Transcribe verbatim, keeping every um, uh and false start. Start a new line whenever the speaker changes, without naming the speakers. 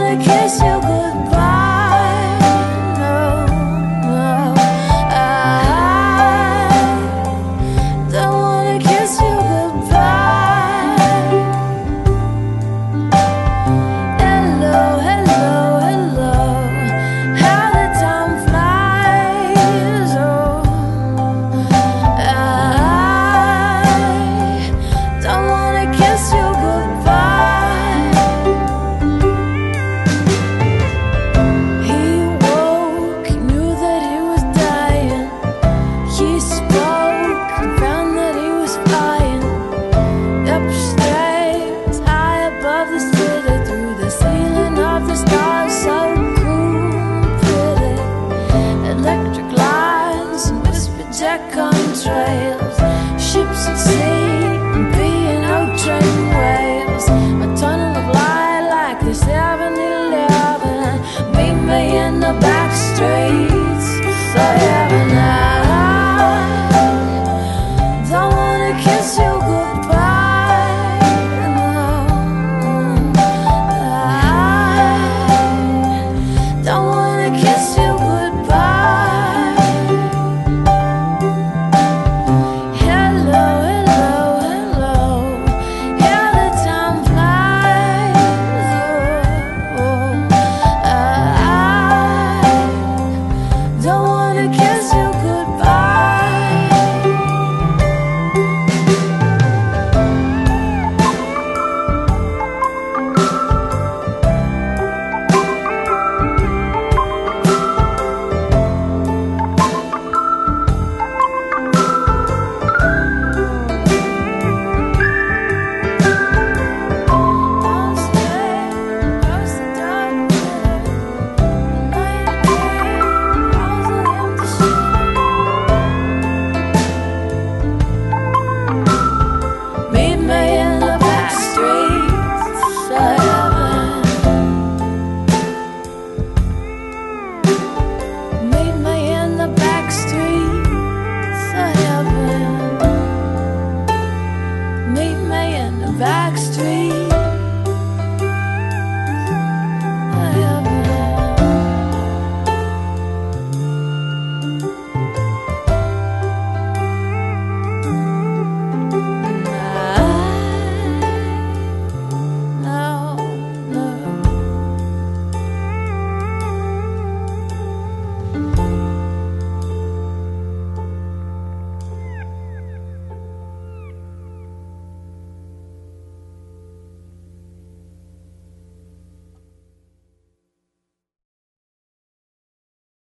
wanna kiss you goodbye. No, no, I don't wanna kiss you goodbye. Hello, hello, hello, how the time flies. Oh, I don't wanna kiss you goodbye. He woke, he knew that he was dying. He spoke and found that he was flying upstairs, high above the city, through the ceiling of the stars, so cool and pretty. Electric lights and whispered jet contrails, ships at sea and B and O train waves. A tunnel of light like the seven eleven. Meet me in the back streets. Say